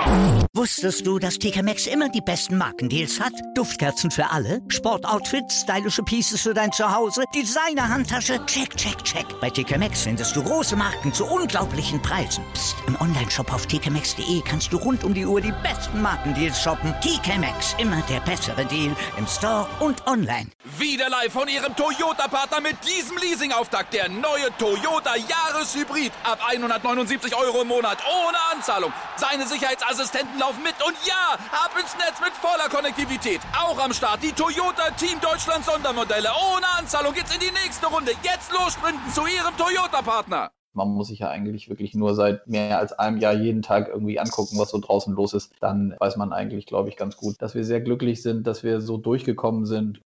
Wusstest du, dass TK Maxx immer die besten Markendeals hat? Duftkerzen für alle, Sportoutfits, stylische Pieces für dein Zuhause, Designer-Handtasche, check, check, check. Bei TK Maxx findest du große Marken zu unglaublichen Preisen. Psst. Im Onlineshop auf tkmaxx.de kannst du rund um die Uhr die besten Markendeals shoppen. TK Maxx, immer der bessere Deal im Store und online. Wieder live von Ihrem Toyota-Partner mit diesem Leasing-Auftakt. Der neue Toyota Jahreshybrid. Ab 179 € im Monat. Ohne Anzahlung. Seine Sicherheitsassistenten laufen mit. Und ja, ab ins Netz mit voller Konnektivität. Auch am Start die Toyota Team Deutschland Sondermodelle. Ohne Anzahlung geht's in die nächste Runde. Jetzt los sprinten zu Ihrem Toyota-Partner. Man muss sich ja eigentlich wirklich nur seit mehr als einem Jahr jeden Tag irgendwie angucken, was so draußen los ist. Dann weiß man eigentlich, glaube ich, ganz gut, dass wir sehr glücklich sind, dass wir so durchgekommen sind.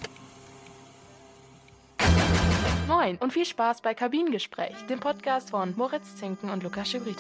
Moin und viel Spaß bei Kabinengespräch, dem Podcast von Moritz Zinken und Lukas Schibrita.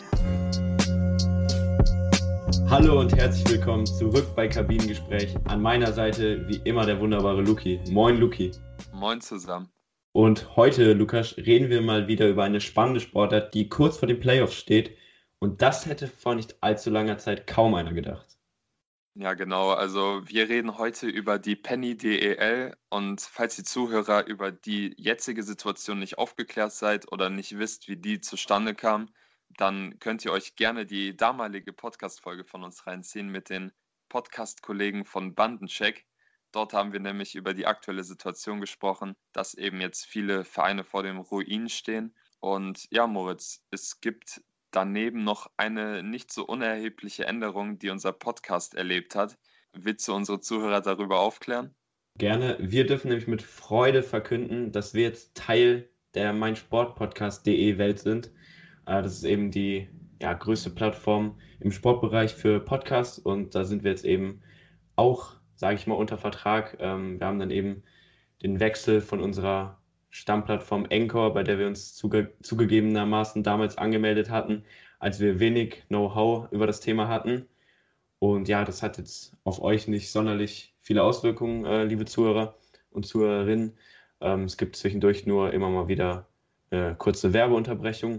Hallo und herzlich willkommen zurück bei Kabinengespräch. An meiner Seite wie immer der wunderbare Luki. Moin Luki. Moin zusammen. Und heute, Lukas, reden wir mal wieder über eine spannende Sportart, die kurz vor den Playoffs steht. Und das hätte vor nicht allzu langer Zeit kaum einer gedacht. Ja, genau. Also wir reden heute über die Penny DEL. Und falls die Zuhörer über die jetzige Situation nicht aufgeklärt seid oder nicht wisst, wie die zustande kam, dann könnt ihr euch gerne die damalige Podcast-Folge von uns reinziehen mit den Podcast-Kollegen von Bandencheck. Dort haben wir nämlich über die aktuelle Situation gesprochen, dass eben jetzt viele Vereine vor dem Ruin stehen. Und ja, Moritz, es gibt daneben noch eine nicht so unerhebliche Änderung, die unser Podcast erlebt hat. Willst du unsere Zuhörer darüber aufklären? Gerne. Wir dürfen nämlich mit Freude verkünden, dass wir jetzt Teil der meinsportpodcast.de Welt sind. Das ist eben die größte Plattform im Sportbereich für Podcasts und da sind wir jetzt eben auch, sage ich mal, unter Vertrag. Wir haben dann eben den Wechsel von unserer Stammplattform Anchor, bei der wir uns zugegebenermaßen damals angemeldet hatten, als wir wenig Know-how über das Thema hatten. Und ja, das hat jetzt auf euch nicht sonderlich viele Auswirkungen, liebe Zuhörer und Zuhörerinnen. Es gibt zwischendurch nur immer mal wieder eine kurze Werbeunterbrechung.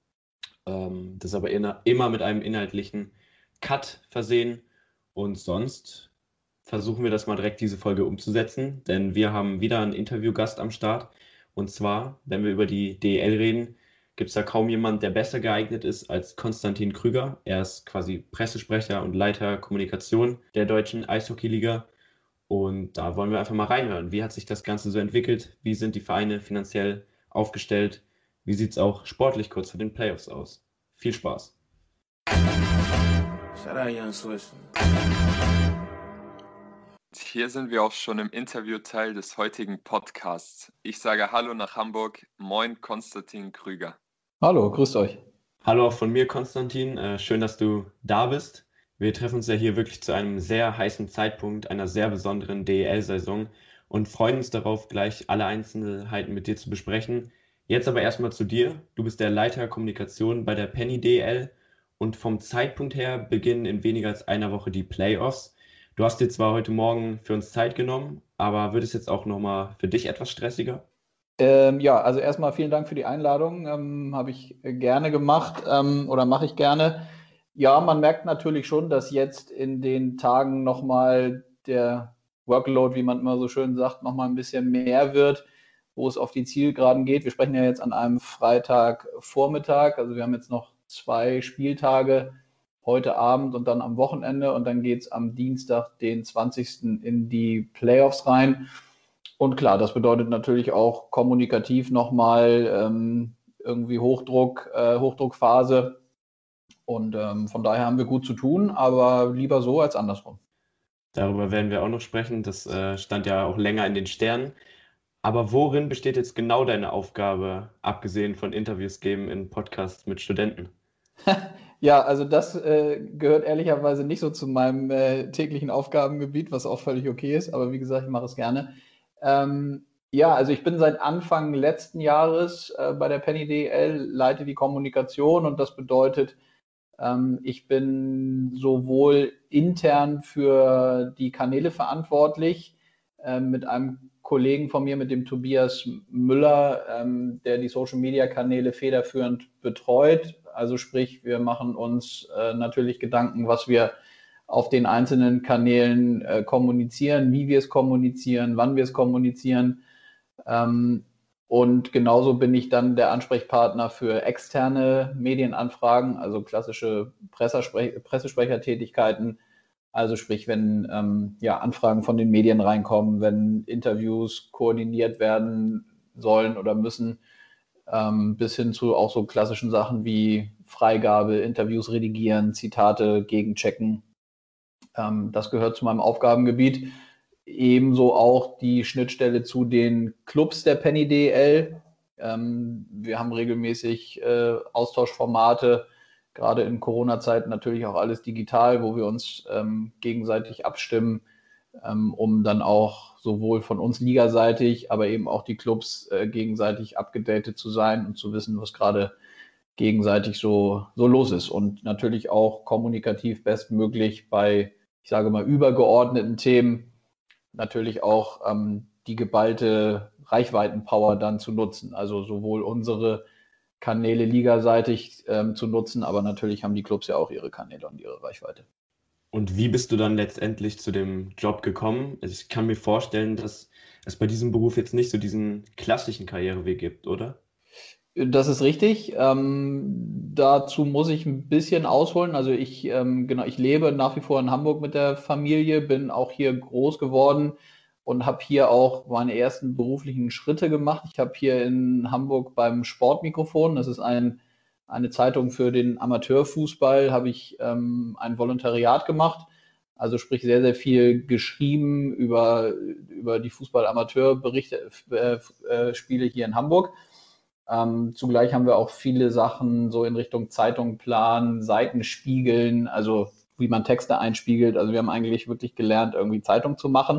Das ist aber immer mit einem inhaltlichen Cut versehen. Und sonst versuchen wir das mal direkt diese Folge umzusetzen, denn wir haben wieder einen Interviewgast am Start. Und zwar, wenn wir über die DEL reden, gibt es da kaum jemand, der besser geeignet ist als Konstantin Krüger. Er ist quasi Pressesprecher und Leiter Kommunikation der Deutschen Eishockeyliga. Und da wollen wir einfach mal reinhören. Wie hat sich das Ganze so entwickelt? Wie sind die Vereine finanziell aufgestellt? Wie sieht es auch sportlich kurz vor den Playoffs aus? Viel Spaß. Hier sind wir auch schon im Interviewteil des heutigen Podcasts. Ich sage Hallo nach Hamburg. Moin, Konstantin Krüger. Hallo, grüßt euch. Hallo auch von mir, Konstantin. Schön, dass du da bist. Wir treffen uns ja hier wirklich zu einem sehr heißen Zeitpunkt einer sehr besonderen DEL-Saison und freuen uns darauf, gleich alle Einzelheiten mit dir zu besprechen. Jetzt aber erstmal zu dir. Du bist der Leiter Kommunikation bei der Penny DEL und vom Zeitpunkt her beginnen in weniger als einer Woche die Playoffs. Du hast dir zwar heute Morgen für uns Zeit genommen, aber wird es jetzt auch nochmal für dich etwas stressiger? Also erstmal vielen Dank für die Einladung. Habe ich gerne gemacht oder mache ich gerne. Ja, man merkt natürlich schon, dass jetzt in den Tagen nochmal der Workload, wie man immer so schön sagt, nochmal ein bisschen mehr wird, wo es auf die Zielgeraden geht. Wir sprechen ja jetzt an einem Freitagvormittag, also wir haben jetzt noch 2 Spieltage, heute Abend und dann am Wochenende und dann geht es am Dienstag, den 20. in die Playoffs rein. Und klar, das bedeutet natürlich auch kommunikativ nochmal irgendwie Hochdruckphase und von daher haben wir gut zu tun, aber lieber so als andersrum. Darüber werden wir auch noch sprechen, das stand ja auch länger in den Sternen. Aber worin besteht jetzt genau deine Aufgabe, abgesehen von Interviews geben in Podcasts mit Studenten? Ja, also das gehört ehrlicherweise nicht so zu meinem täglichen Aufgabengebiet, was auch völlig okay ist, aber wie gesagt, ich mache es gerne. Also ich bin seit Anfang letzten Jahres bei der Penny DEL, leite die Kommunikation und das bedeutet, ich bin sowohl intern für die Kanäle verantwortlich, mit einem Kollegen von mir, mit dem Tobias Müller, der die Social-Media-Kanäle federführend betreut, Also sprich, wir machen uns natürlich Gedanken, was wir auf den einzelnen Kanälen kommunizieren, wie wir es kommunizieren, wann wir es kommunizieren. Und genauso bin ich dann der Ansprechpartner für externe Medienanfragen, also klassische Pressesprechertätigkeiten. Also sprich, wenn Anfragen von den Medien reinkommen, wenn Interviews koordiniert werden sollen oder müssen, bis hin zu auch so klassischen Sachen wie Freigabe, Interviews redigieren, Zitate gegenchecken. Das gehört zu meinem Aufgabengebiet. Ebenso auch die Schnittstelle zu den Clubs der Penny DEL. Wir haben regelmäßig Austauschformate, gerade in Corona-Zeiten natürlich auch alles digital, wo wir uns gegenseitig abstimmen, um dann auch sowohl von uns ligaseitig, aber eben auch die Clubs gegenseitig abgedatet zu sein und zu wissen, was gerade gegenseitig so los ist. Und natürlich auch kommunikativ bestmöglich bei, ich sage mal, übergeordneten Themen natürlich auch die geballte Reichweitenpower dann zu nutzen. Also sowohl unsere Kanäle ligaseitig zu nutzen, aber natürlich haben die Clubs ja auch ihre Kanäle und ihre Reichweite. Und wie bist du dann letztendlich zu dem Job gekommen? Also ich kann mir vorstellen, dass es bei diesem Beruf jetzt nicht so diesen klassischen Karriereweg gibt, oder? Das ist richtig. Dazu muss ich ein bisschen ausholen. Also ich lebe nach wie vor in Hamburg mit der Familie, bin auch hier groß geworden und habe hier auch meine ersten beruflichen Schritte gemacht. Ich habe hier in Hamburg beim Sportmikrofon, das ist eine Zeitung für den Amateurfußball, habe ich ein Volontariat gemacht. Also sprich sehr, sehr viel geschrieben über die Fußball-Amateur-Berichte, Spiele hier in Hamburg. Zugleich haben wir auch viele Sachen so in Richtung Zeitung planen, Seiten spiegeln, also wie man Texte einspiegelt. Also wir haben eigentlich wirklich gelernt, irgendwie Zeitung zu machen.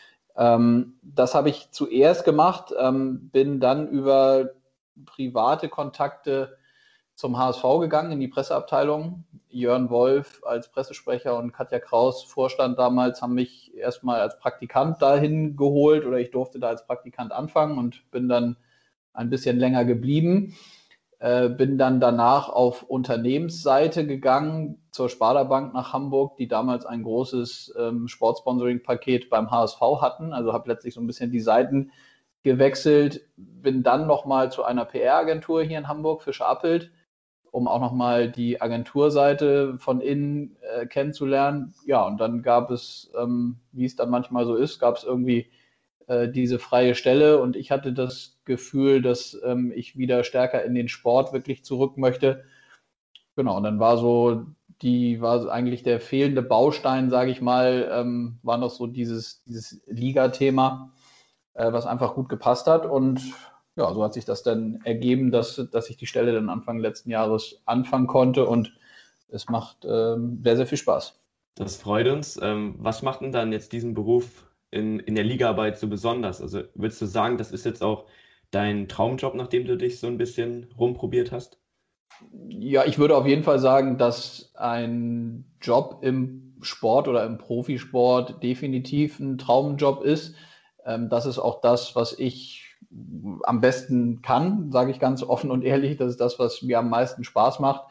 Das habe ich zuerst gemacht, bin dann über private Kontakte zum HSV gegangen, in die Presseabteilung. Jörn Wolf als Pressesprecher und Katja Kraus, Vorstand damals, haben mich erstmal als Praktikant dahin geholt oder ich durfte da als Praktikant anfangen und bin dann ein bisschen länger geblieben. Bin dann danach auf Unternehmensseite gegangen zur Sparda Bank nach Hamburg, die damals ein großes Sportsponsoring-Paket beim HSV hatten. Also habe letztlich so ein bisschen die Seiten gewechselt. Bin dann nochmal zu einer PR-Agentur hier in Hamburg, Fischer Appelt, um auch nochmal die Agenturseite von innen kennenzulernen. Ja, und dann gab es, wie es dann manchmal so ist, gab es irgendwie diese freie Stelle und ich hatte das Gefühl, dass ich wieder stärker in den Sport wirklich zurück möchte. Genau, und dann war eigentlich der fehlende Baustein, sage ich mal, war noch so dieses Liga-Thema, was einfach gut gepasst hat. Und ja, so hat sich das dann ergeben, dass ich die Stelle dann Anfang letzten Jahres anfangen konnte und es macht sehr, sehr viel Spaß. Das freut uns. Was macht denn dann jetzt diesen Beruf in der Ligaarbeit so besonders? Also würdest du sagen, das ist jetzt auch dein Traumjob, nachdem du dich so ein bisschen rumprobiert hast? Ja, ich würde auf jeden Fall sagen, dass ein Job im Sport oder im Profisport definitiv ein Traumjob ist. Das ist auch das, was ich am besten kann, sage ich ganz offen und ehrlich. Das ist das, was mir am meisten Spaß macht.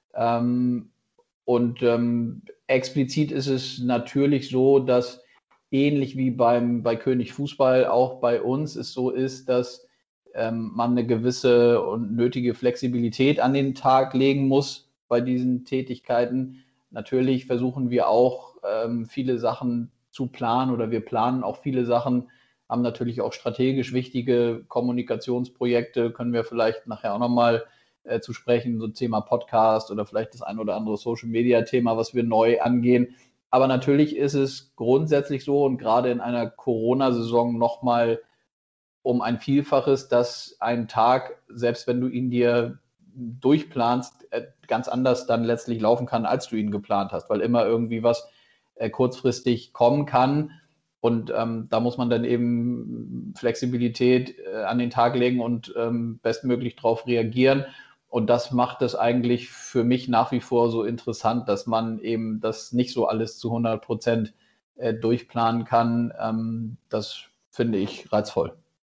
Explizit ist es natürlich so, dass ähnlich wie bei König Fußball auch bei uns es so ist, dass man eine gewisse und nötige Flexibilität an den Tag legen muss bei diesen Tätigkeiten. Natürlich versuchen wir auch viele Sachen zu planen oder wir planen auch viele Sachen, haben natürlich auch strategisch wichtige Kommunikationsprojekte, können wir vielleicht nachher auch nochmal zu sprechen, so Thema Podcast oder vielleicht das ein oder andere Social-Media-Thema, was wir neu angehen. Aber natürlich ist es grundsätzlich so und gerade in einer Corona-Saison nochmal um ein Vielfaches, dass ein Tag, selbst wenn du ihn dir durchplanst, ganz anders dann letztlich laufen kann, als du ihn geplant hast, weil immer irgendwie was kurzfristig kommen kann. Und da muss man dann eben Flexibilität an den Tag legen und bestmöglich darauf reagieren. Und das macht es eigentlich für mich nach wie vor so interessant, dass man eben das nicht so alles zu 100% durchplanen kann. Das finde ich reizvoll.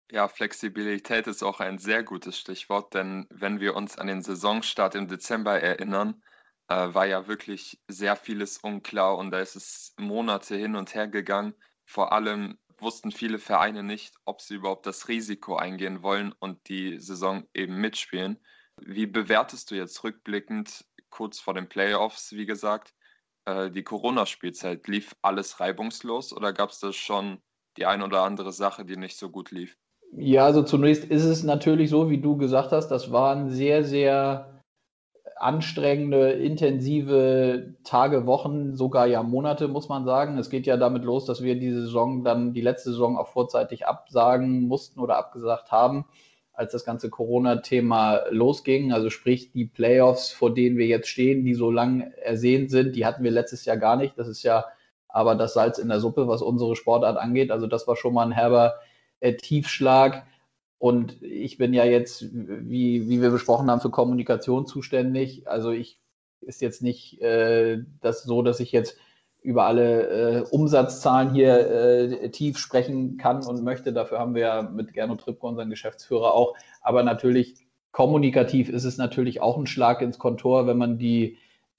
Ja, Flexibilität ist auch ein sehr gutes Stichwort, denn wenn wir uns an den Saisonstart im Dezember erinnern, war ja wirklich sehr vieles unklar und da ist es Monate hin und her gegangen. Vor allem wussten viele Vereine nicht, ob sie überhaupt das Risiko eingehen wollen und die Saison eben mitspielen. Wie bewertest du jetzt rückblickend, kurz vor den Playoffs, wie gesagt, die Corona-Spielzeit? Lief alles reibungslos oder gab es da schon die ein oder andere Sache, die nicht so gut lief? Ja, also zunächst ist es natürlich so, wie du gesagt hast, das waren sehr, sehr anstrengende, intensive Tage, Wochen, sogar ja Monate, muss man sagen. Es geht ja damit los, dass wir diese Saison dann, die letzte Saison auch vorzeitig absagen mussten oder abgesagt haben, als das ganze Corona-Thema losging. Also sprich, die Playoffs, vor denen wir jetzt stehen, die so lang ersehnt sind, die hatten wir letztes Jahr gar nicht. Das ist ja aber das Salz in der Suppe, was unsere Sportart angeht. Also das war schon mal ein herber Tiefschlag. Und ich bin ja jetzt, wie wir besprochen haben, für Kommunikation zuständig. Also ist jetzt nicht das so, dass ich jetzt über alle Umsatzzahlen hier tief sprechen kann und möchte. Dafür haben wir ja mit Gernot Trippke, unseren Geschäftsführer, auch. Aber natürlich, kommunikativ ist es natürlich auch ein Schlag ins Kontor, wenn man die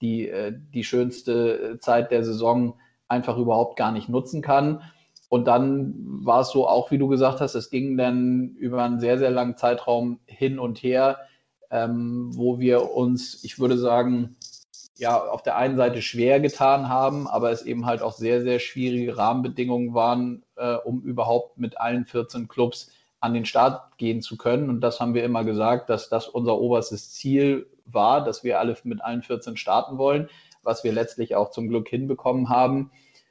schönste Zeit der Saison einfach überhaupt gar nicht nutzen kann. Und dann war es so, auch wie du gesagt hast, es ging dann über einen sehr, sehr langen Zeitraum hin und her, wo wir uns, ich würde sagen, ja, auf der einen Seite schwer getan haben, aber es eben halt auch sehr, sehr schwierige Rahmenbedingungen waren, um überhaupt mit allen 14 Clubs an den Start gehen zu können. Und das haben wir immer gesagt, dass das unser oberstes Ziel war, dass wir alle mit allen 14 starten wollen, was wir letztlich auch zum Glück hinbekommen haben.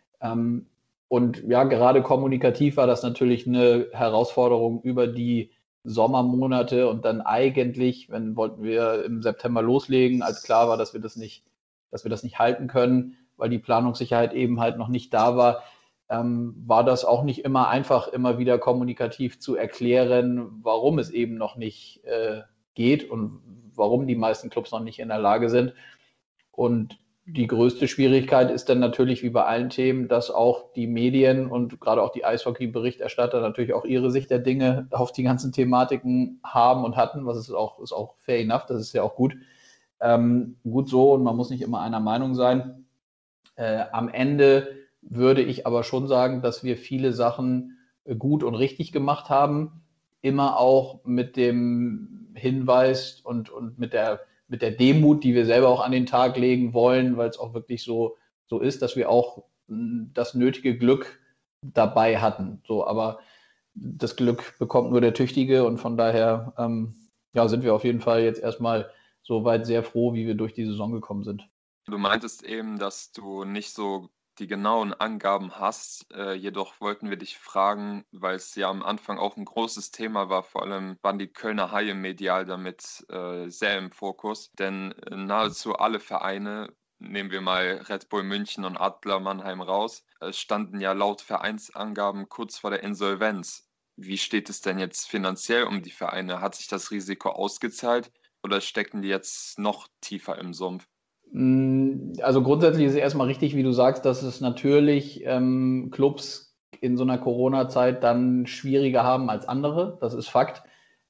Und ja, gerade kommunikativ war das natürlich eine Herausforderung über die Sommermonate und dann eigentlich, wollten wir im September loslegen, als klar war, dass wir das nicht halten können, weil die Planungssicherheit eben halt noch nicht da war, war das auch nicht immer einfach, immer wieder kommunikativ zu erklären, warum es eben noch nicht geht und warum die meisten Clubs noch nicht in der Lage sind. Und die größte Schwierigkeit ist dann natürlich wie bei allen Themen, dass auch die Medien und gerade auch die Eishockey-Berichterstatter natürlich auch ihre Sicht der Dinge auf die ganzen Thematiken haben und hatten, was ist auch fair enough, das ist ja auch gut. Gut so und man muss nicht immer einer Meinung sein. Am Ende würde ich aber schon sagen, dass wir viele Sachen gut und richtig gemacht haben, immer auch mit dem Hinweis und mit der Demut, die wir selber auch an den Tag legen wollen, weil es auch wirklich so ist, dass wir auch das nötige Glück dabei hatten. So, aber das Glück bekommt nur der Tüchtige und von daher sind wir auf jeden Fall jetzt erstmal soweit sehr froh, wie wir durch die Saison gekommen sind. Du meintest eben, dass du nicht so die genauen Angaben hast, jedoch wollten wir dich fragen, weil es ja am Anfang auch ein großes Thema war, vor allem waren die Kölner Haie medial damit sehr im Fokus, denn nahezu alle Vereine, nehmen wir mal Red Bull München und Adler Mannheim raus, standen ja laut Vereinsangaben kurz vor der Insolvenz. Wie steht es denn jetzt finanziell um die Vereine? Hat sich das Risiko ausgezahlt oder stecken die jetzt noch tiefer im Sumpf? Also grundsätzlich ist es erstmal richtig, wie du sagst, dass es natürlich Clubs in so einer Corona-Zeit dann schwieriger haben als andere. Das ist Fakt.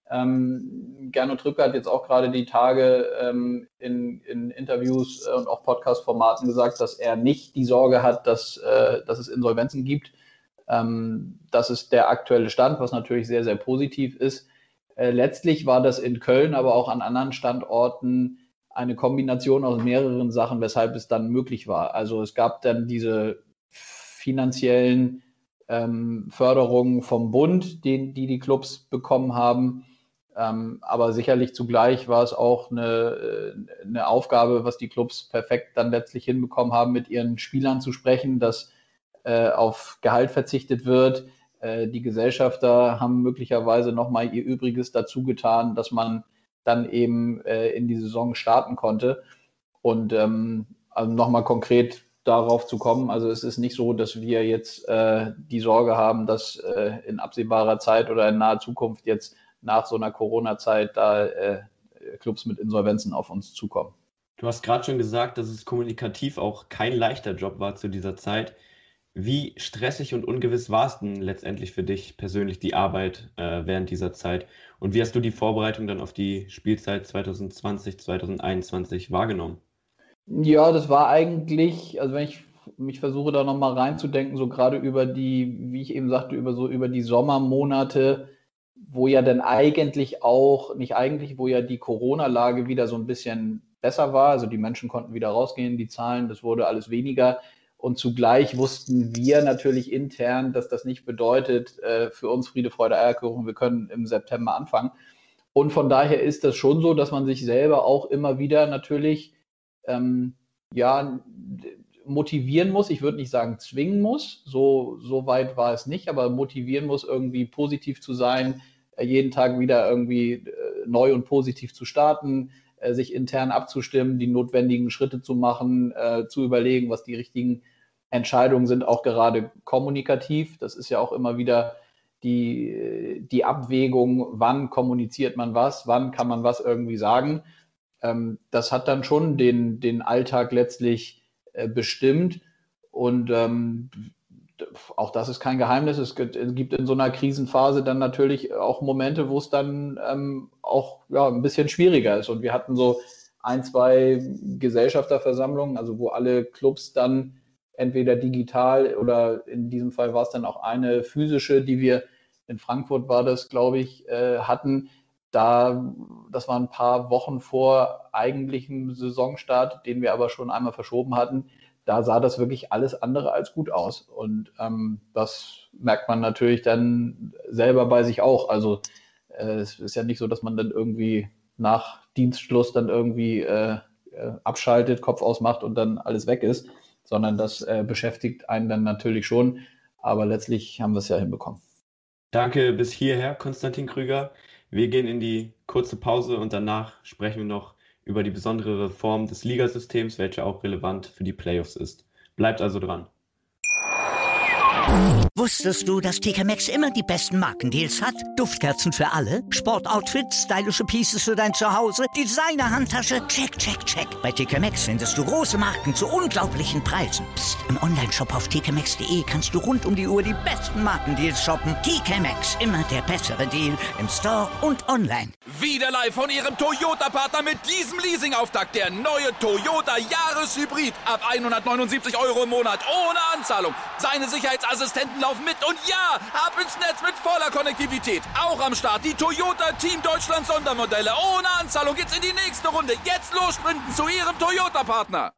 Gernot Trippke hat jetzt auch gerade die Tage in Interviews und auch Podcast-Formaten gesagt, dass er nicht die Sorge hat, dass es Insolvenzen gibt. Das ist der aktuelle Stand, was natürlich sehr, sehr positiv ist. Letztlich war das in Köln, aber auch an anderen Standorten eine Kombination aus mehreren Sachen, weshalb es dann möglich war. Also es gab dann diese finanziellen Förderungen vom Bund, die Clubs bekommen haben. Aber sicherlich zugleich war es auch eine Aufgabe, was die Clubs perfekt dann letztlich hinbekommen haben, mit ihren Spielern zu sprechen, dass auf Gehalt verzichtet wird. Die Gesellschafter haben möglicherweise nochmal ihr Übriges dazu getan, dass man dann eben in die Saison starten konnte. Und also nochmal konkret darauf zu kommen, also es ist nicht so, dass wir jetzt die Sorge haben, dass in absehbarer Zeit oder in naher Zukunft jetzt nach so einer Corona-Zeit da Clubs mit Insolvenzen auf uns zukommen. Du hast gerade schon gesagt, dass es kommunikativ auch kein leichter Job war zu dieser Zeit. Wie stressig und ungewiss war es denn letztendlich für dich persönlich die Arbeit während dieser Zeit? Und wie hast du die Vorbereitung dann auf die Spielzeit 2020, 2021 wahrgenommen? Ja, das war eigentlich, also wenn ich mich versuche, da nochmal reinzudenken, so gerade über die, wie ich eben sagte, über die Sommermonate, wo ja dann eigentlich auch, nicht eigentlich, wo ja die Corona-Lage wieder so ein bisschen besser war. Also die Menschen konnten wieder rausgehen, die Zahlen, das wurde alles weniger. Und zugleich wussten wir natürlich intern, dass das nicht bedeutet, für uns Friede, Freude, Eierkuchen, wir können im September anfangen. Und von daher ist das schon so, dass man sich selber auch immer wieder natürlich ja, motivieren muss. Ich würde nicht sagen zwingen muss, so weit war es nicht, aber motivieren muss, irgendwie positiv zu sein, jeden Tag wieder irgendwie neu und positiv zu starten, sich intern abzustimmen, die notwendigen Schritte zu machen, zu überlegen, was die richtigen Entscheidungen sind, auch gerade kommunikativ. Das ist ja auch immer wieder die Abwägung, wann kommuniziert man was, wann kann man was irgendwie sagen. Das hat dann schon den Alltag letztlich bestimmt. Und auch das ist kein Geheimnis. Es gibt in so einer Krisenphase dann natürlich auch Momente, wo es dann auch ja, ein bisschen schwieriger ist. Und wir hatten so ein, zwei Gesellschafterversammlungen, also wo alle Clubs dann entweder digital oder in diesem Fall war es dann auch eine physische, die wir in Frankfurt war das, glaube ich, hatten. Das war ein paar Wochen vor eigentlichem Saisonstart, den wir aber schon einmal verschoben hatten. Da sah das wirklich alles andere als gut aus. Und das merkt man natürlich dann selber bei sich auch. Also es ist ja nicht so, dass man dann irgendwie nach Dienstschluss dann irgendwie abschaltet, Kopf ausmacht und dann alles weg ist, sondern das beschäftigt einen dann natürlich schon. Aber letztlich haben wir es ja hinbekommen. Danke bis hierher, Konstantin Krüger. Wir gehen in die kurze Pause und danach sprechen wir noch über die besondere Reform des Ligasystems, welche auch relevant für die Playoffs ist. Bleibt also dran. Wusstest du, dass TK Maxx immer die besten Markendeals hat? Duftkerzen für alle, Sportoutfits, stylische Pieces für dein Zuhause, Designer-Handtasche, check, check, check. Bei TK Maxx findest du große Marken zu unglaublichen Preisen. Psst. Im Onlineshop auf tkmaxx.de kannst du rund um die Uhr die besten Markendeals shoppen. TK Maxx, immer der bessere Deal im Store und online. Wieder live von Ihrem Toyota-Partner mit diesem Leasing-Auftakt. Der neue Toyota Jahreshybrid. Ab 179 € im Monat. Ohne Anzahlung. Seine Sicherheitsassistenten laufen mit. Und ja, ab ins Netz mit voller Konnektivität. Auch am Start die Toyota Team Deutschland Sondermodelle. Ohne Anzahlung geht's in die nächste Runde. Jetzt los sprinten zu Ihrem Toyota-Partner.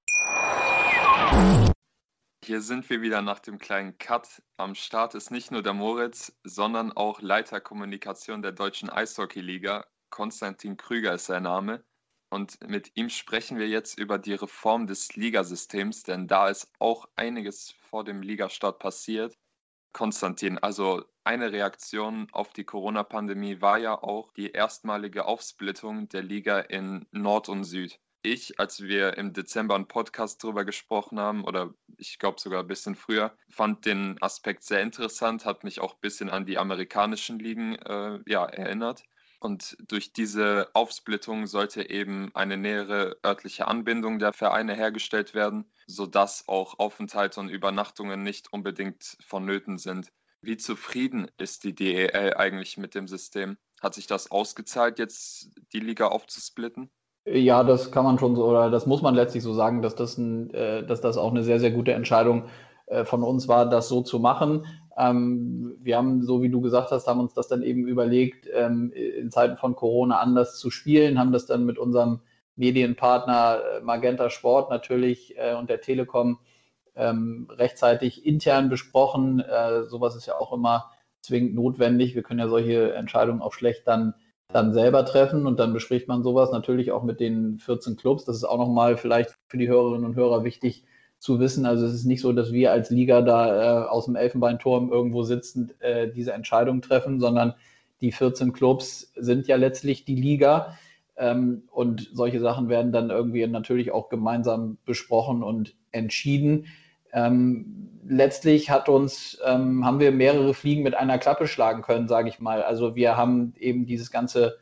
Hier sind wir wieder nach dem kleinen Cut. Am Start ist nicht nur der Moritz, sondern auch Leiter Kommunikation der Deutschen Eishockey-Liga. Konstantin Krüger ist sein Name. Und mit ihm sprechen wir jetzt über die Reform des Ligasystems, denn da ist auch einiges vor dem Ligastart passiert. Konstantin, also eine Reaktion auf die Corona-Pandemie war ja auch die erstmalige Aufsplittung der Liga in Nord und Süd. Als wir im Dezember einen Podcast darüber gesprochen haben, oder ich glaube sogar ein bisschen früher, fand den Aspekt sehr interessant, hat mich auch ein bisschen an die amerikanischen Ligen erinnert. Und durch diese Aufsplittung sollte eben eine nähere örtliche Anbindung der Vereine hergestellt werden, sodass auch Aufenthalte und Übernachtungen nicht unbedingt vonnöten sind. Wie zufrieden ist die DEL eigentlich mit dem System? Hat sich das ausgezahlt, jetzt die Liga aufzusplitten? Ja, das kann man schon so, oder das muss man letztlich so sagen, dass das auch eine sehr, sehr gute Entscheidung von uns war, das so zu machen. Wir haben, so wie du gesagt hast, haben uns das dann eben überlegt, in Zeiten von Corona anders zu spielen, haben das dann mit unserem Medienpartner Magenta Sport natürlich und der Telekom rechtzeitig intern besprochen. Sowas ist ja auch immer zwingend notwendig. Wir können ja solche Entscheidungen auch schlecht dann selber treffen und dann bespricht man sowas natürlich auch mit den 14 Clubs. Das ist auch nochmal vielleicht für die Hörerinnen und Hörer wichtig zu wissen. Also es ist nicht so, dass wir als Liga da aus dem Elfenbeinturm irgendwo sitzend diese Entscheidung treffen, sondern die 14 Clubs sind ja letztlich die Liga und solche Sachen werden dann irgendwie natürlich auch gemeinsam besprochen und entschieden. Letztlich haben wir mehrere Fliegen mit einer Klappe schlagen können, sage ich mal. Also wir haben eben dieses ganze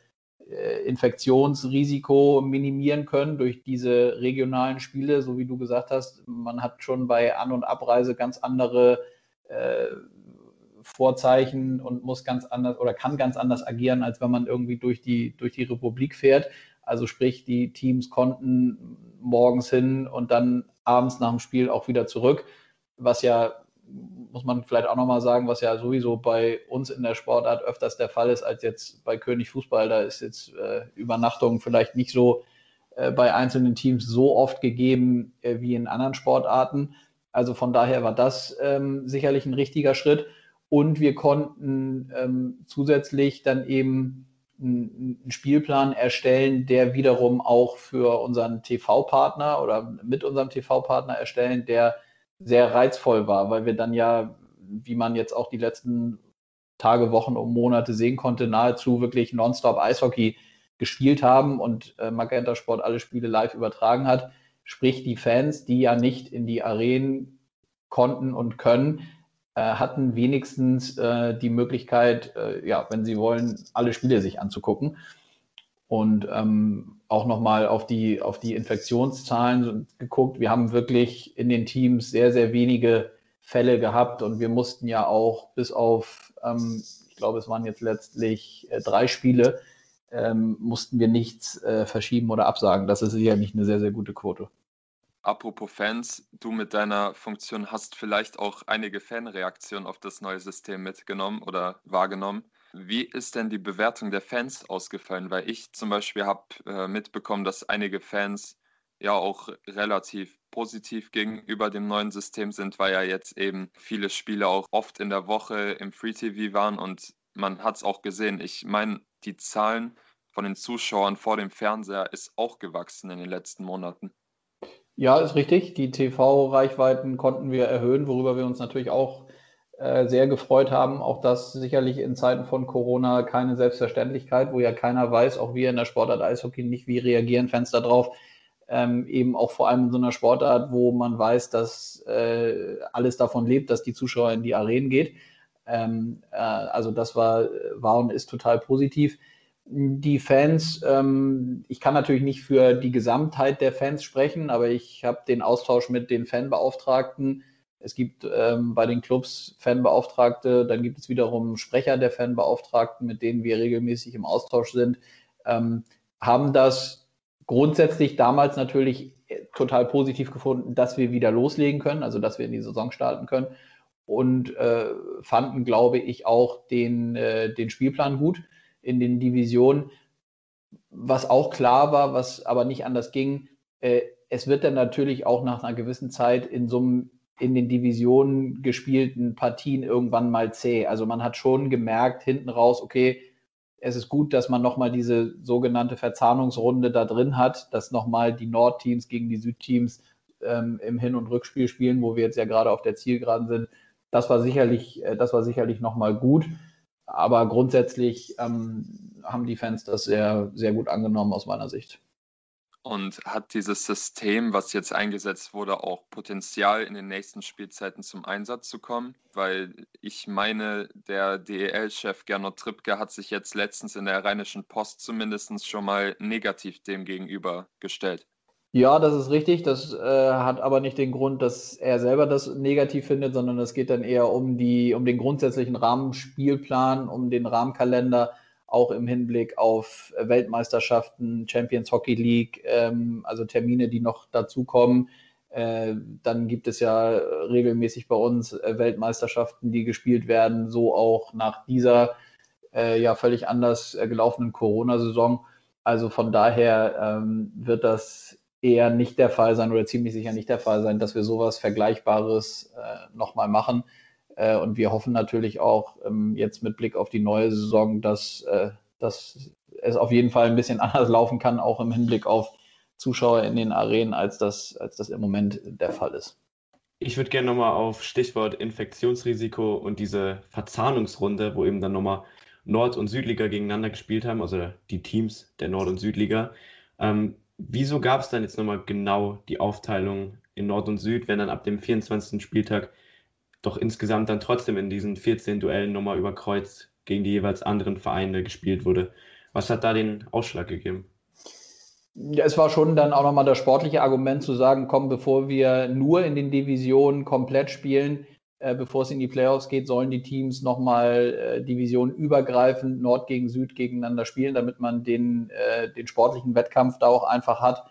Infektionsrisiko minimieren können durch diese regionalen Spiele, so wie du gesagt hast. Man hat schon bei An- und Abreise ganz andere Vorzeichen und muss ganz anders oder kann ganz anders agieren, als wenn man irgendwie durch die Republik fährt. Also sprich, die Teams konnten morgens hin und dann abends nach dem Spiel auch wieder zurück, was ja, muss man vielleicht auch nochmal sagen, was ja sowieso bei uns in der Sportart öfters der Fall ist, als jetzt bei König Fußball. Da ist jetzt Übernachtung vielleicht nicht so bei einzelnen Teams so oft gegeben wie in anderen Sportarten. Also von daher war das sicherlich ein richtiger Schritt. Und wir konnten zusätzlich dann eben einen Spielplan erstellen, der wiederum auch für unseren TV-Partner oder mit unserem TV-Partner erstellen, der sehr reizvoll war, weil wir dann ja, wie man jetzt auch die letzten Tage, Wochen und Monate sehen konnte, nahezu wirklich nonstop Eishockey gespielt haben und Magenta Sport alle Spiele live übertragen hat. Sprich, die Fans, die ja nicht in die Arenen konnten und können, hatten wenigstens die Möglichkeit, ja, wenn sie wollen, alle Spiele sich anzugucken. Und auch nochmal auf die Infektionszahlen geguckt. Wir haben wirklich in den Teams sehr, sehr wenige Fälle gehabt und wir mussten ja auch bis auf, ich glaube, es waren jetzt letztlich 3 Spiele, mussten wir nichts verschieben oder absagen. Das ist sicherlich eine sehr, sehr gute Quote. Apropos Fans, du mit deiner Funktion hast vielleicht auch einige Fanreaktionen auf das neue System mitgenommen oder wahrgenommen. Wie ist denn die Bewertung der Fans ausgefallen? Weil ich zum Beispiel habe mitbekommen, dass einige Fans ja auch relativ positiv gegenüber dem neuen System sind, weil ja jetzt eben viele Spiele auch oft in der Woche im Free TV waren und man hat es auch gesehen. Ich meine, die Zahlen von den Zuschauern vor dem Fernseher ist auch gewachsen in den letzten Monaten. Ja, ist richtig. Die TV-Reichweiten konnten wir erhöhen, worüber wir uns natürlich auch sehr gefreut haben. Auch das sicherlich in Zeiten von Corona keine Selbstverständlichkeit, wo ja keiner weiß, auch wir in der Sportart Eishockey nicht, wie reagieren Fans darauf. Eben auch vor allem in so einer Sportart, wo man weiß, dass alles davon lebt, dass die Zuschauer in die Arenen geht. Also das war und ist total positiv. Die Fans, ich kann natürlich nicht für die Gesamtheit der Fans sprechen, aber ich habe den Austausch mit den Fanbeauftragten. Es gibt bei den Clubs Fanbeauftragte, dann gibt es wiederum Sprecher der Fanbeauftragten, mit denen wir regelmäßig im Austausch sind, haben das grundsätzlich damals natürlich total positiv gefunden, dass wir wieder loslegen können, also dass wir in die Saison starten können und fanden, glaube ich, auch den Spielplan gut in den Divisionen. Was auch klar war, was aber nicht anders ging, es wird dann natürlich auch nach einer gewissen Zeit in den Divisionen gespielten Partien irgendwann mal zäh. Also man hat schon gemerkt hinten raus, okay, es ist gut, dass man nochmal diese sogenannte Verzahnungsrunde da drin hat, dass nochmal die Nordteams gegen die Südteams im Hin- und Rückspiel spielen, wo wir jetzt ja gerade auf der Zielgeraden sind. Das war sicherlich nochmal gut. Aber grundsätzlich haben die Fans das sehr, sehr gut angenommen aus meiner Sicht. Und hat dieses System, was jetzt eingesetzt wurde, auch Potenzial in den nächsten Spielzeiten zum Einsatz zu kommen? Weil ich meine, der DEL-Chef Gernot Trippke hat sich jetzt letztens in der Rheinischen Post zumindest schon mal negativ dem gegenüber gestellt. Ja, das ist richtig. Das hat aber nicht den Grund, dass er selber das negativ findet, sondern es geht dann eher um den grundsätzlichen Rahmenspielplan, um den Rahmenkalender, auch im Hinblick auf Weltmeisterschaften, Champions Hockey League, also Termine, die noch dazukommen. Dann gibt es ja regelmäßig bei uns Weltmeisterschaften, die gespielt werden, so auch nach dieser ja völlig anders gelaufenen Corona-Saison. Also von daher wird das eher nicht der Fall sein oder ziemlich sicher nicht der Fall sein, dass wir sowas Vergleichbares nochmal machen. Und wir hoffen natürlich auch jetzt mit Blick auf die neue Saison, dass es auf jeden Fall ein bisschen anders laufen kann, auch im Hinblick auf Zuschauer in den Arenen, als das im Moment der Fall ist. Ich würde gerne nochmal auf Stichwort Infektionsrisiko und diese Verzahnungsrunde, wo eben dann nochmal Nord- und Südliga gegeneinander gespielt haben, also die Teams der Nord- und Südliga. Wieso gab es dann jetzt nochmal genau die Aufteilung in Nord und Süd, wenn dann ab dem 24. Spieltag doch insgesamt dann trotzdem in diesen 14 Duellen nochmal über Kreuz gegen die jeweils anderen Vereine gespielt wurde? Was hat da den Ausschlag gegeben? Ja, es war schon dann auch nochmal das sportliche Argument zu sagen, komm, bevor wir nur in den Divisionen komplett spielen, bevor es in die Playoffs geht, sollen die Teams nochmal divisionenübergreifend Nord gegen Süd gegeneinander spielen, damit man den sportlichen Wettkampf da auch einfach hat.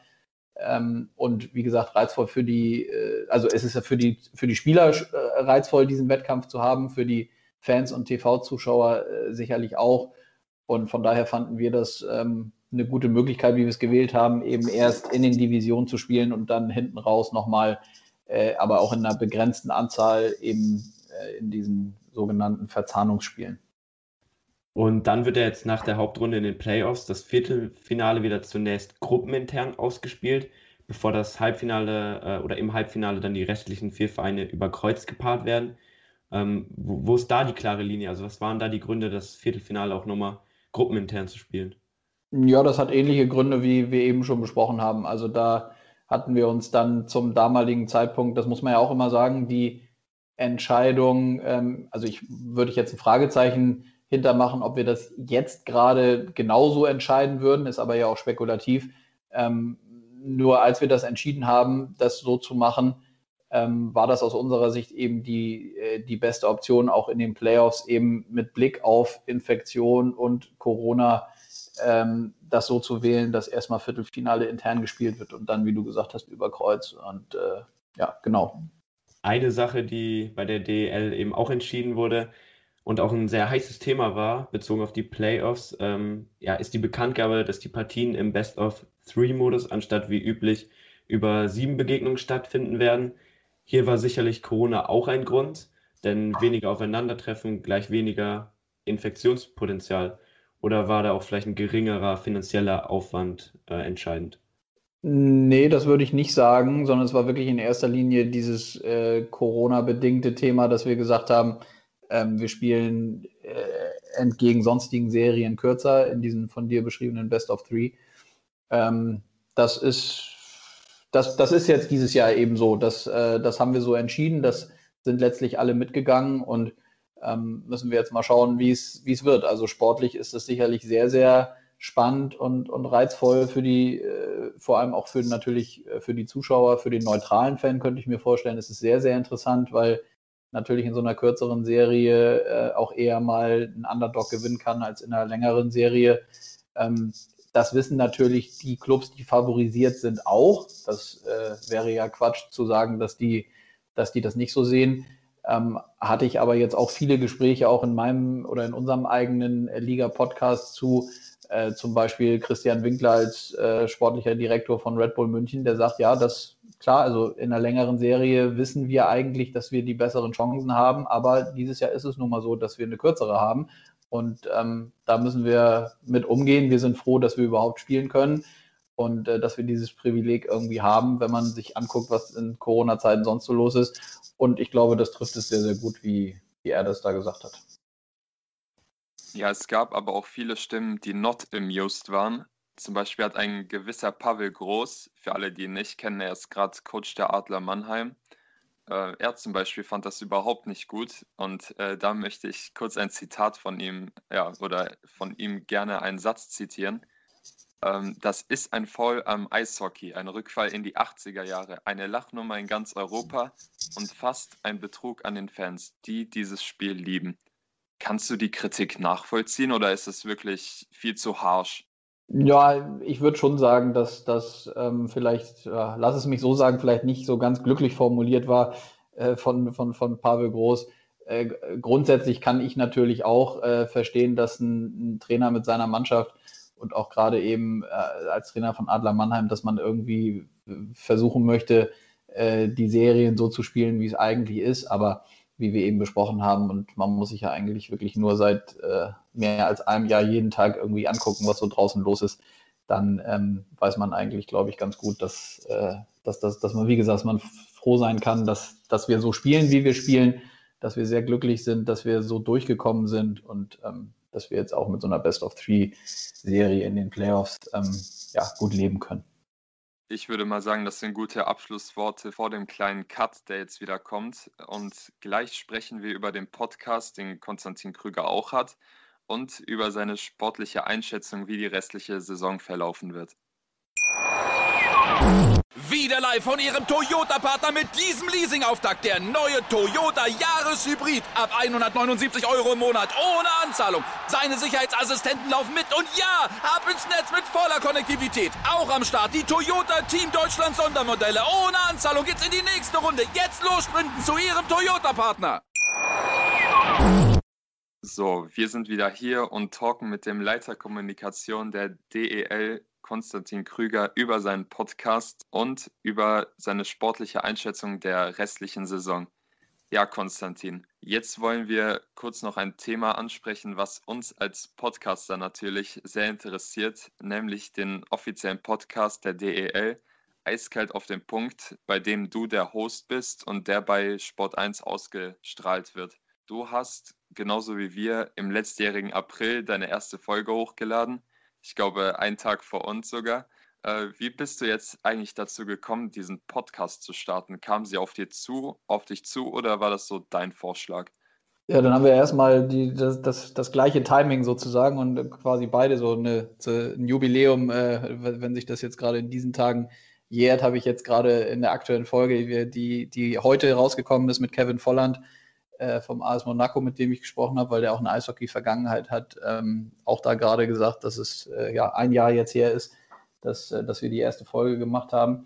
Und wie gesagt, reizvoll für also es ist ja für die Spieler reizvoll, diesen Wettkampf zu haben, für die Fans und TV-Zuschauer sicherlich auch. Und von daher fanden wir das eine gute Möglichkeit, wie wir es gewählt haben, eben erst in den Divisionen zu spielen und dann hinten raus nochmal, aber auch in einer begrenzten Anzahl eben in diesen sogenannten Verzahnungsspielen. Und dann wird ja jetzt nach der Hauptrunde in den Playoffs das Viertelfinale wieder zunächst gruppenintern ausgespielt, bevor das Halbfinale oder im Halbfinale dann die restlichen 4 Vereine über Kreuz gepaart werden. Wo ist da die klare Linie? Also was waren da die Gründe, das Viertelfinale auch nochmal gruppenintern zu spielen? Ja, das hat ähnliche Gründe, wie wir eben schon besprochen haben. Also da hatten wir uns dann zum damaligen Zeitpunkt, das muss man ja auch immer sagen, die Entscheidung, also würde ich jetzt ein Fragezeichen hintermachen, ob wir das jetzt gerade genauso entscheiden würden, ist aber ja auch spekulativ. Nur als wir das entschieden haben, das so zu machen, war das aus unserer Sicht eben die beste Option, auch in den Playoffs eben mit Blick auf Infektion und Corona das so zu wählen, dass erstmal Viertelfinale intern gespielt wird und dann, wie du gesagt hast, über Kreuz. Und ja, genau. Eine Sache, die bei der DEL eben auch entschieden wurde und auch ein sehr heißes Thema war, bezogen auf die Playoffs, ist die Bekanntgabe, dass die Partien im Best-of-Three-Modus anstatt wie üblich über 7 Begegnungen stattfinden werden. Hier war sicherlich Corona auch ein Grund, denn weniger Aufeinandertreffen gleich weniger Infektionspotenzial. Oder war da auch vielleicht ein geringerer finanzieller Aufwand entscheidend? Nee, das würde ich nicht sagen, sondern es war wirklich in erster Linie dieses Corona-bedingte Thema, dass wir gesagt haben, wir spielen entgegen sonstigen Serien kürzer in diesen von dir beschriebenen Best of Three. Das ist jetzt dieses Jahr eben so. Das haben wir so entschieden. Das sind letztlich alle mitgegangen und müssen wir jetzt mal schauen, wie es wird. Also sportlich ist es sicherlich sehr, sehr spannend und reizvoll für vor allem auch natürlich für die Zuschauer, für den neutralen Fan könnte ich mir vorstellen. Es ist sehr, sehr interessant, weil natürlich in so einer kürzeren Serie auch eher mal ein Underdog gewinnen kann als in einer längeren Serie. Das wissen natürlich die Clubs, die favorisiert sind, auch. Das wäre ja Quatsch zu sagen, dass die das nicht so sehen. Hatte ich aber jetzt auch viele Gespräche auch in meinem oder in unserem eigenen Liga-Podcast zu zum Beispiel Christian Winkler als sportlicher Direktor von Red Bull München, der sagt, ja, das klar, also in einer längeren Serie wissen wir eigentlich, dass wir die besseren Chancen haben, aber dieses Jahr ist es nun mal so, dass wir eine kürzere haben und da müssen wir mit umgehen. Wir sind froh, dass wir überhaupt spielen können und dass wir dieses Privileg irgendwie haben, wenn man sich anguckt, was in Corona-Zeiten sonst so los ist. Und ich glaube, das trifft es sehr, sehr gut, wie er das da gesagt hat. Ja, es gab aber auch viele Stimmen, die not amused waren. Zum Beispiel hat ein gewisser Pavel Groß, für alle, die ihn nicht kennen, er ist gerade Coach der Adler Mannheim. Er zum Beispiel fand das überhaupt nicht gut und da möchte ich kurz ein Zitat von ihm, oder von ihm gerne einen Satz zitieren. Das ist ein Foul am Eishockey, ein Rückfall in die 80er Jahre, eine Lachnummer in ganz Europa und fast ein Betrug an den Fans, die dieses Spiel lieben. Kannst du die Kritik nachvollziehen oder ist es wirklich viel zu harsch? Ja, ich würde schon sagen, dass das vielleicht, lass es mich so sagen, vielleicht nicht so ganz glücklich formuliert war von Pavel Groß. Grundsätzlich kann ich natürlich auch verstehen, dass ein Trainer mit seiner Mannschaft und auch gerade eben als Trainer von Adler Mannheim, dass man irgendwie versuchen möchte, die Serien so zu spielen, wie es eigentlich ist. Aber wie wir eben besprochen haben, und man muss sich ja eigentlich wirklich nur seit mehr als einem Jahr jeden Tag irgendwie angucken, was so draußen los ist, dann weiß man eigentlich, glaube ich, ganz gut, dass man, wie gesagt, dass man froh sein kann, dass wir so spielen, wie wir spielen, dass wir sehr glücklich sind, dass wir so durchgekommen sind und dass wir jetzt auch mit so einer Best-of-Three-Serie in den Playoffs gut leben können. Ich würde mal sagen, das sind gute Abschlussworte vor dem kleinen Cut, der jetzt wieder kommt. Und gleich sprechen wir über den Podcast, den Konstantin Krüger auch hat. und über seine sportliche Einschätzung, wie die restliche Saison verlaufen wird. Wieder live von Ihrem Toyota-Partner mit diesem Leasing-Auftakt. Der neue Toyota Jahreshybrid. Ab 179 € im Monat. Ohne Anzahlung. Seine Sicherheitsassistenten laufen mit. Und ja, ab ins Netz mit voller Konnektivität. Auch am Start die Toyota Team Deutschland Sondermodelle. Ohne Anzahlung geht's in die nächste Runde. Jetzt los sprinten zu Ihrem Toyota-Partner. So, wir sind wieder hier und talken mit dem Leiter Kommunikation der DEL, Konstantin Krüger, über seinen Podcast und über seine sportliche Einschätzung der restlichen Saison. Ja, Konstantin, jetzt wollen wir kurz noch ein Thema ansprechen, was uns als Podcaster natürlich sehr interessiert, nämlich den offiziellen Podcast der DEL, Eiskalt auf den Punkt, bei dem du der Host bist und der bei Sport1 ausgestrahlt wird. Du hast, genauso wie wir, im letztjährigen April deine erste Folge hochgeladen. Ich glaube, einen Tag vor uns sogar. Wie bist du jetzt eigentlich dazu gekommen, diesen Podcast zu starten? Kam sie auf dich zu oder war das so dein Vorschlag? Ja, dann haben wir erstmal das gleiche Timing sozusagen und quasi beide so ein Jubiläum, wenn sich das jetzt gerade in diesen Tagen jährt, habe ich jetzt gerade in der aktuellen Folge, die heute rausgekommen ist mit Kevin Volland, vom AS Monaco, mit dem ich gesprochen habe, weil der auch eine Eishockey-Vergangenheit hat, auch da gerade gesagt, dass es ein Jahr jetzt her ist, dass wir die erste Folge gemacht haben.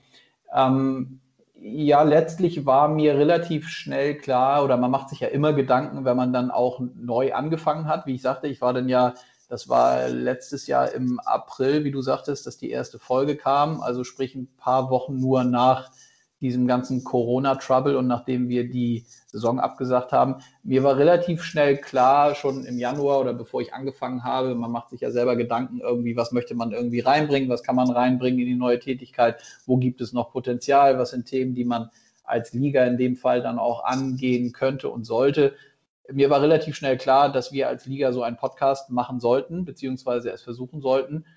Letztlich war mir relativ schnell klar, oder man macht sich ja immer Gedanken, wenn man dann auch neu angefangen hat. Wie ich sagte, das war letztes Jahr im April, wie du sagtest, dass die erste Folge kam, also sprich ein paar Wochen nur nach diesem ganzen Corona-Trouble und nachdem wir die Saison abgesagt haben. Mir war relativ schnell klar, schon im Januar oder bevor ich angefangen habe, man macht sich ja selber Gedanken irgendwie, was möchte man irgendwie reinbringen, was kann man reinbringen in die neue Tätigkeit, wo gibt es noch Potenzial, was sind Themen, die man als Liga in dem Fall dann auch angehen könnte und sollte. Mir war relativ schnell klar, dass wir als Liga so einen Podcast machen sollten, beziehungsweise es versuchen sollten.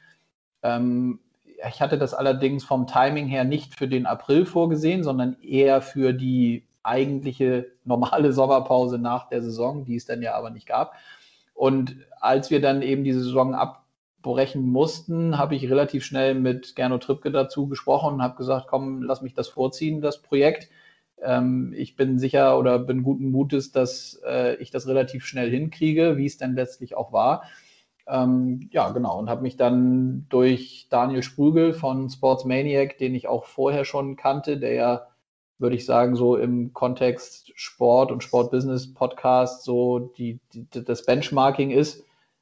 Ich hatte das allerdings vom Timing her nicht für den April vorgesehen, sondern eher für die eigentliche normale Sommerpause nach der Saison, die es dann ja aber nicht gab. Und als wir dann eben diese Saison abbrechen mussten, habe ich relativ schnell mit Gernot Trippke dazu gesprochen und habe gesagt, komm, lass mich das vorziehen, das Projekt. Ich bin sicher oder bin guten Mutes, dass ich das relativ schnell hinkriege, wie es dann letztlich auch war. Genau, und habe mich dann durch Daniel Sprügel von Sportsmaniac, den ich auch vorher schon kannte, der ja, würde ich sagen, so im Kontext Sport und Sport-Business-Podcast so das Benchmarking ist,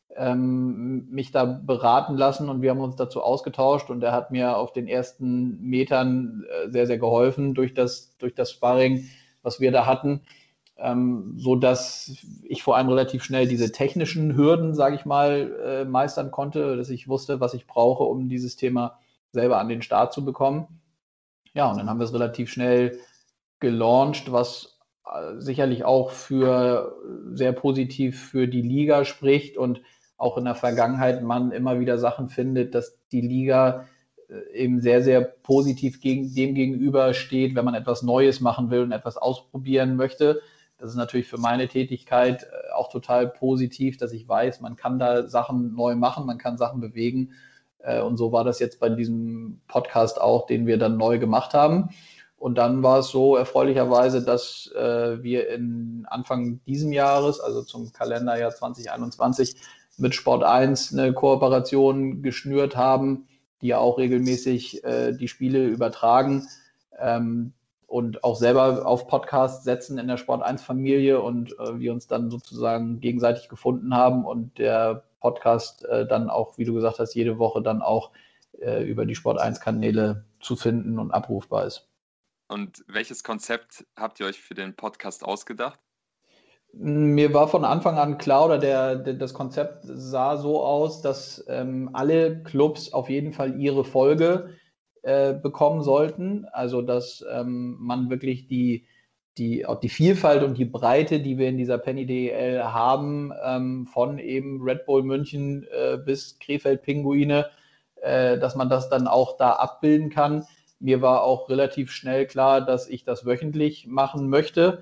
mich da beraten lassen und wir haben uns dazu ausgetauscht und er hat mir auf den ersten Metern sehr, sehr geholfen durch das Sparring, was wir da hatten. So dass ich vor allem relativ schnell diese technischen Hürden, sage ich mal, meistern konnte, dass ich wusste, was ich brauche, um dieses Thema selber an den Start zu bekommen. Ja, und dann haben wir es relativ schnell gelauncht, was sicherlich auch sehr positiv für die Liga spricht und auch in der Vergangenheit man immer wieder Sachen findet, dass die Liga eben sehr, sehr positiv dem gegenüber steht, wenn man etwas Neues machen will und etwas ausprobieren möchte. Das ist natürlich für meine Tätigkeit auch total positiv, dass ich weiß, man kann da Sachen neu machen, man kann Sachen bewegen. Und so war das jetzt bei diesem Podcast auch, den wir dann neu gemacht haben. Und dann war es so erfreulicherweise, dass wir Anfang diesen Jahres, also zum Kalenderjahr 2021, mit Sport1 eine Kooperation geschnürt haben, die ja auch regelmäßig die Spiele übertragen. Und auch selber auf Podcast setzen in der Sport1-Familie und wir uns dann sozusagen gegenseitig gefunden haben und der Podcast dann auch, wie du gesagt hast, jede Woche dann auch über die Sport1-Kanäle zu finden und abrufbar ist. Und welches Konzept habt ihr euch für den Podcast ausgedacht? Mir war von Anfang an klar, oder das Konzept sah so aus, dass alle Clubs auf jeden Fall ihre Folge bekommen sollten. Also dass man wirklich auch die Vielfalt und die Breite, die wir in dieser Penny DEL haben, von eben Red Bull München bis Krefeld Pinguine, dass man das dann auch da abbilden kann. Mir war auch relativ schnell klar, dass ich das wöchentlich machen möchte.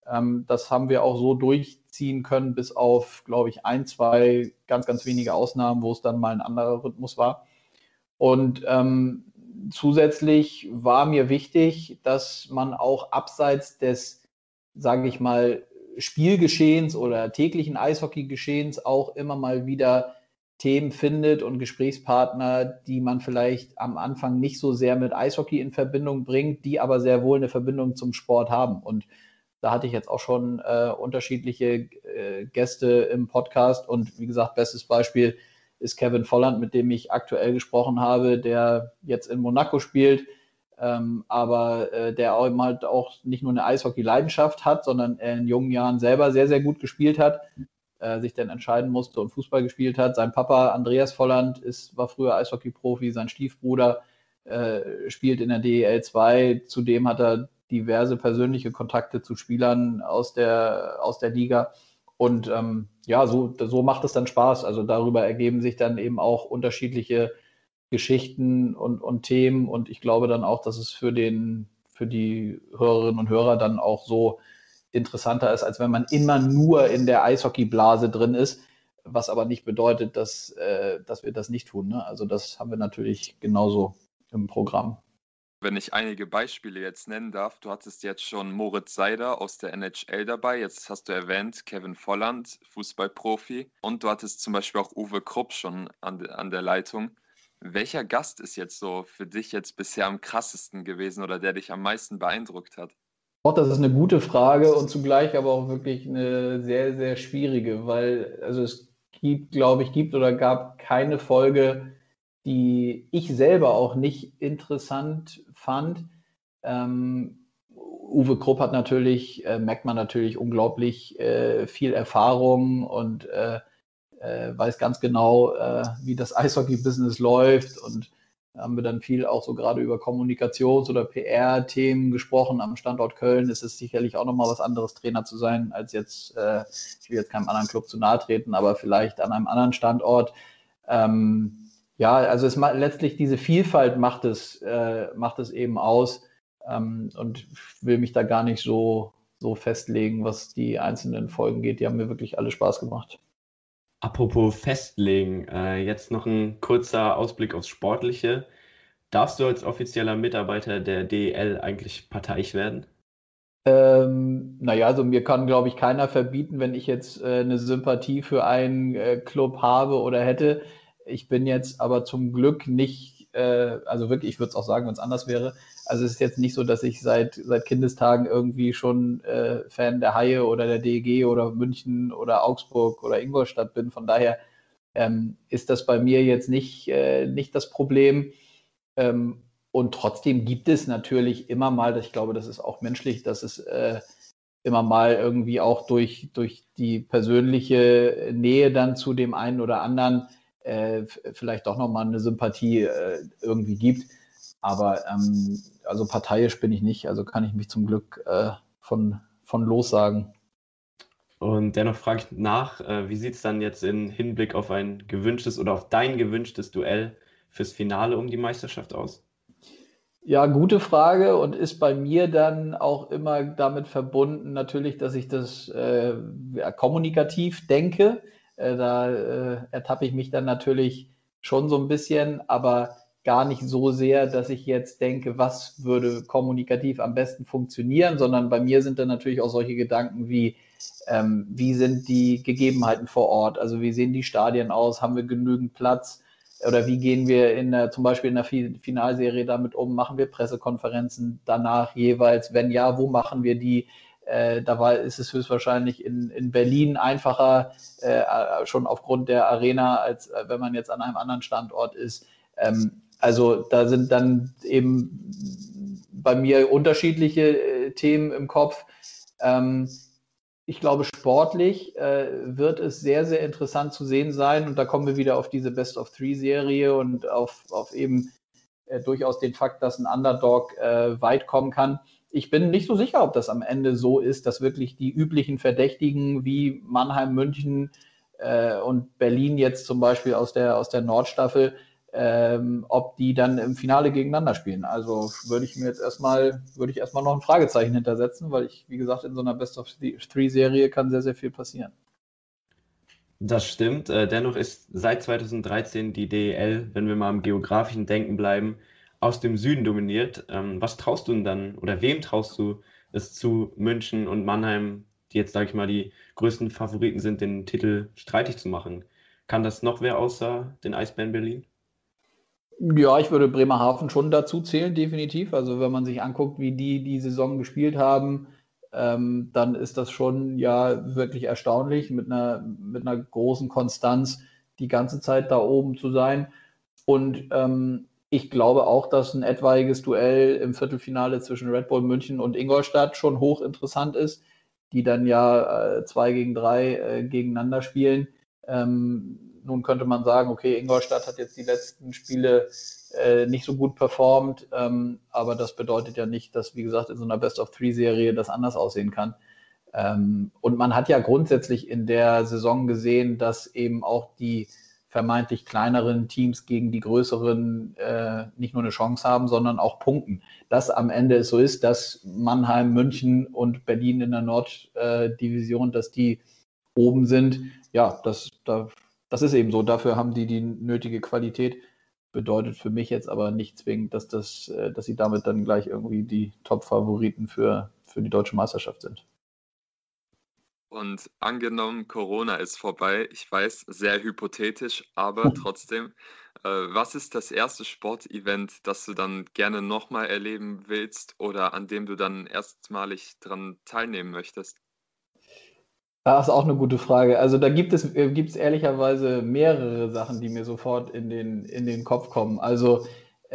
Das haben wir auch so durchziehen können, bis auf, glaube ich, 1, 2 ganz, ganz wenige Ausnahmen, wo es dann mal ein anderer Rhythmus war. Und zusätzlich war mir wichtig, dass man auch abseits des, sage ich mal, Spielgeschehens oder täglichen Eishockeygeschehens auch immer mal wieder Themen findet und Gesprächspartner, die man vielleicht am Anfang nicht so sehr mit Eishockey in Verbindung bringt, die aber sehr wohl eine Verbindung zum Sport haben. Und da hatte ich jetzt auch schon unterschiedliche Gäste im Podcast. Und wie gesagt, bestes Beispiel ist Kevin Volland, mit dem ich aktuell gesprochen habe, der jetzt in Monaco spielt, aber der auch halt auch nicht nur eine Eishockey-Leidenschaft hat, sondern in jungen Jahren selber sehr, sehr gut gespielt hat, sich dann entscheiden musste und Fußball gespielt hat. Sein Papa Andreas Volland war früher Eishockey-Profi, sein Stiefbruder spielt in der DEL 2. Zudem hat er diverse persönliche Kontakte zu Spielern aus der Liga. Und so macht es dann Spaß. Also darüber ergeben sich dann eben auch unterschiedliche Geschichten und Themen. Und ich glaube dann auch, dass es für die Hörerinnen und Hörer dann auch so interessanter ist, als wenn man immer nur in der Eishockeyblase drin ist, was aber nicht bedeutet, dass wir das nicht tun. Ne? Also das haben wir natürlich genauso im Programm. Wenn ich einige Beispiele jetzt nennen darf, du hattest jetzt schon Moritz Seider aus der NHL dabei, jetzt hast du erwähnt Kevin Volland, Fußballprofi, und du hattest zum Beispiel auch Uwe Krupp schon an der Leitung. Welcher Gast ist jetzt so für dich jetzt bisher am krassesten gewesen oder der dich am meisten beeindruckt hat? Das ist eine gute Frage und zugleich aber auch wirklich eine sehr, sehr schwierige, weil also es gab keine Folge, die ich selber auch nicht interessant fand. Uwe Krupp hat merkt man natürlich unglaublich viel Erfahrung und weiß ganz genau, wie das Eishockey-Business läuft, und haben wir dann viel auch so gerade über Kommunikations- oder PR-Themen gesprochen. Am Standort Köln ist es sicherlich auch nochmal was anderes, Trainer zu sein, als jetzt, ich will jetzt keinem anderen Club zu nahe treten, aber vielleicht an einem anderen Standort. Also letztlich diese Vielfalt macht es eben aus, und will mich da gar nicht so festlegen, was die einzelnen Folgen geht. Die haben mir wirklich alle Spaß gemacht. Apropos festlegen, jetzt noch ein kurzer Ausblick aufs Sportliche. Darfst du als offizieller Mitarbeiter der DEL eigentlich parteiisch werden? Also mir kann, glaube ich, keiner verbieten, wenn ich jetzt eine Sympathie für einen Club habe oder hätte. Ich bin jetzt aber zum Glück nicht, also wirklich, ich würde es auch sagen, wenn es anders wäre. Also es ist jetzt nicht so, dass ich seit Kindestagen irgendwie schon Fan der Haie oder der DEG oder München oder Augsburg oder Ingolstadt bin. Von daher ist das bei mir jetzt nicht das Problem. Und trotzdem gibt es natürlich immer mal, ich glaube, das ist auch menschlich, dass es immer mal irgendwie auch durch die persönliche Nähe dann zu dem einen oder anderen vielleicht doch nochmal eine Sympathie irgendwie gibt. Aber also parteiisch bin ich nicht, also kann ich mich zum Glück von lossagen. Und dennoch frage ich nach, wie sieht es dann jetzt im Hinblick auf ein gewünschtes oder auf dein gewünschtes Duell fürs Finale um die Meisterschaft aus? Ja, gute Frage, und ist bei mir dann auch immer damit verbunden, natürlich, dass ich das kommunikativ denke. Da ertappe ich mich dann natürlich schon so ein bisschen, aber gar nicht so sehr, dass ich jetzt denke, was würde kommunikativ am besten funktionieren, sondern bei mir sind dann natürlich auch solche Gedanken wie sind die Gegebenheiten vor Ort? Also wie sehen die Stadien aus? Haben wir genügend Platz? Oder wie gehen wir zum Beispiel in der Finalserie damit um? Machen wir Pressekonferenzen danach jeweils? Wenn ja, wo machen wir die? Dabei ist es höchstwahrscheinlich in Berlin einfacher, schon aufgrund der Arena, als wenn man jetzt an einem anderen Standort ist. Also da sind dann eben bei mir unterschiedliche Themen im Kopf. Ich glaube, sportlich wird es sehr, sehr interessant zu sehen sein. Und da kommen wir wieder auf diese Best-of-Three-Serie und auf eben durchaus den Fakt, dass ein Underdog weit kommen kann. Ich bin nicht so sicher, ob das am Ende so ist, dass wirklich die üblichen Verdächtigen wie Mannheim, München und Berlin jetzt zum Beispiel aus der Nordstaffel ob die dann im Finale gegeneinander spielen. Also würde ich erstmal noch ein Fragezeichen hintersetzen, weil wie gesagt, in so einer Best-of-Three-Serie kann sehr, sehr viel passieren. Das stimmt. Dennoch ist seit 2013 die DEL, wenn wir mal im geografischen Denken bleiben, aus dem Süden dominiert. Was traust du denn dann oder wem traust du es zu, München und Mannheim, die jetzt, sage ich mal, die größten Favoriten sind, den Titel streitig zu machen? Kann das noch wer außer den Eisbären Berlin? Ja, ich würde Bremerhaven schon dazu zählen, definitiv. Also wenn man sich anguckt, wie die Saison gespielt haben, dann ist das schon ja wirklich erstaunlich, mit einer großen Konstanz die ganze Zeit da oben zu sein. Und ich glaube auch, dass ein etwaiges Duell im Viertelfinale zwischen Red Bull München und Ingolstadt schon hochinteressant ist, die dann ja 2 gegen 3 gegeneinander spielen. Nun könnte man sagen, okay, Ingolstadt hat jetzt die letzten Spiele nicht so gut performt, aber das bedeutet ja nicht, dass, wie gesagt, in so einer Best-of-Three-Serie das anders aussehen kann. Und man hat ja grundsätzlich in der Saison gesehen, dass eben auch die vermeintlich kleineren Teams gegen die größeren nicht nur eine Chance haben, sondern auch punkten. Dass am Ende es so ist, dass Mannheim, München und Berlin in der Norddivision, dass die oben sind, ja, das ist eben so. Dafür haben die nötige Qualität. Bedeutet für mich jetzt aber nicht zwingend, dass sie damit dann gleich irgendwie die Top-Favoriten für die deutsche Meisterschaft sind. Und angenommen, Corona ist vorbei, ich weiß, sehr hypothetisch, aber trotzdem, was ist das erste Sportevent, das du dann gerne nochmal erleben willst oder an dem du dann erstmalig dran teilnehmen möchtest? Das ist auch eine gute Frage. Also da gibt es ehrlicherweise mehrere Sachen, die mir sofort in den Kopf kommen. Also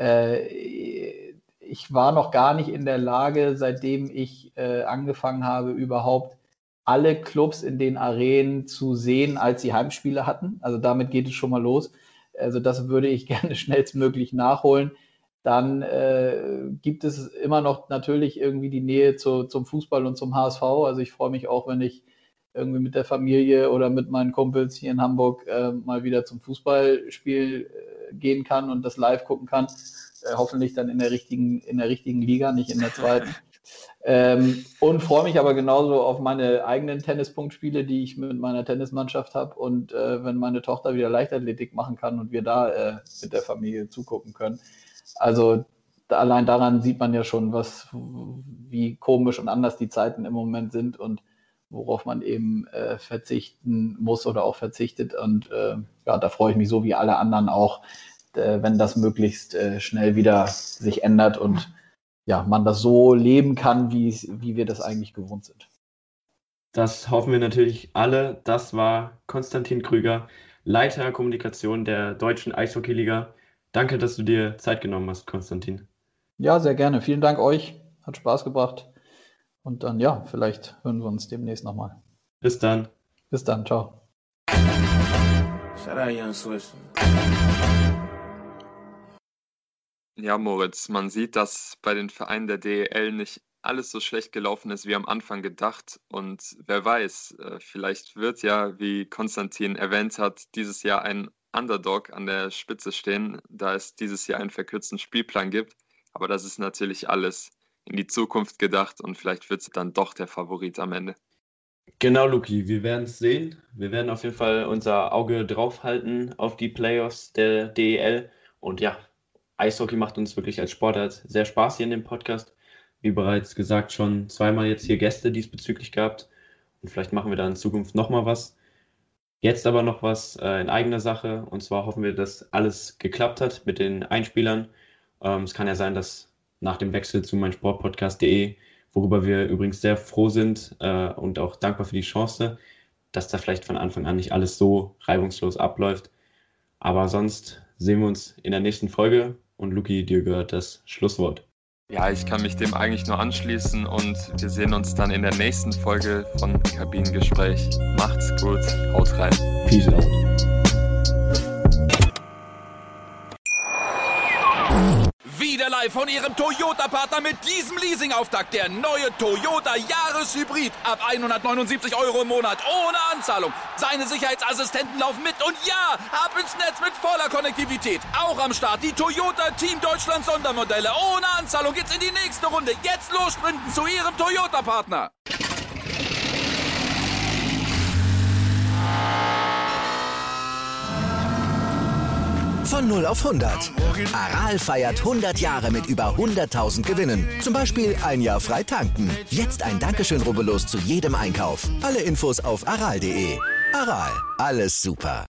ich war noch gar nicht in der Lage, seitdem ich angefangen habe, überhaupt alle Clubs in den Arenen zu sehen, als sie Heimspiele hatten. Also damit geht es schon mal los. Also das würde ich gerne schnellstmöglich nachholen. Dann gibt es immer noch natürlich irgendwie die Nähe zum Fußball und zum HSV. Also ich freue mich auch, wenn ich irgendwie mit der Familie oder mit meinen Kumpels hier in Hamburg mal wieder zum Fußballspiel gehen kann und das live gucken kann. Hoffentlich dann in der richtigen Liga, nicht in der zweiten. Und freue mich aber genauso auf meine eigenen Tennispunktspiele, die ich mit meiner Tennismannschaft habe. Und wenn meine Tochter wieder Leichtathletik machen kann und wir da mit der Familie zugucken können. Also allein daran sieht man ja schon, wie komisch und anders die Zeiten im Moment sind und worauf man eben verzichten muss oder auch verzichtet. Und ja, da freue ich mich so wie alle anderen auch, wenn das möglichst schnell wieder sich ändert und ja, man das so leben kann, wie wir das eigentlich gewohnt sind. Das hoffen wir natürlich alle. Das war Konstantin Krüger, Leiter Kommunikation der Deutschen Eishockeyliga. Danke, dass du dir Zeit genommen hast, Konstantin. Ja, sehr gerne. Vielen Dank euch. Hat Spaß gebracht. Und dann, ja, vielleicht hören wir uns demnächst nochmal. Bis dann. Bis dann, ciao. Ja, Moritz, man sieht, dass bei den Vereinen der DEL nicht alles so schlecht gelaufen ist, wie am Anfang gedacht. Und wer weiß, vielleicht wird ja, wie Konstantin erwähnt hat, dieses Jahr ein Underdog an der Spitze stehen, da es dieses Jahr einen verkürzten Spielplan gibt. Aber das ist natürlich alles in die Zukunft gedacht und vielleicht wird es dann doch der Favorit am Ende. Genau, Luki, wir werden es sehen. Wir werden auf jeden Fall unser Auge draufhalten auf die Playoffs der DEL. Und ja, Eishockey macht uns wirklich als Sportart sehr Spaß hier in dem Podcast. Wie bereits gesagt, schon zweimal jetzt hier Gäste diesbezüglich gehabt. Und vielleicht machen wir da in Zukunft nochmal was. Jetzt aber noch was in eigener Sache. Und zwar hoffen wir, dass alles geklappt hat mit den Einspielern. Es kann ja sein, dass nach dem Wechsel zu meinsportpodcast.de, worüber wir übrigens sehr froh sind und auch dankbar für die Chance, dass da vielleicht von Anfang an nicht alles so reibungslos abläuft. Aber sonst sehen wir uns in der nächsten Folge und Luki, dir gehört das Schlusswort. Ja, ich kann mich dem eigentlich nur anschließen und wir sehen uns dann in der nächsten Folge von Kabinengespräch. Macht's gut, haut rein. Peace out. Wieder live live von Ihrem Toyota-Partner mit diesem Leasing-Auftakt. Der neue Toyota Jahreshybrid. Ab 179 € im Monat. Ohne Anzahlung. Seine Sicherheitsassistenten laufen mit. Und ja, ab ins Netz mit voller Konnektivität. Auch am Start die Toyota Team Deutschland Sondermodelle. Ohne Anzahlung geht's in die nächste Runde. Jetzt los sprinten zu Ihrem Toyota-Partner. Von 0 auf 100. Aral feiert 100 Jahre mit über 100.000 Gewinnen. Zum Beispiel ein Jahr frei tanken. Jetzt ein Dankeschön, rubbellos zu jedem Einkauf. Alle Infos auf aral.de. Aral, alles super.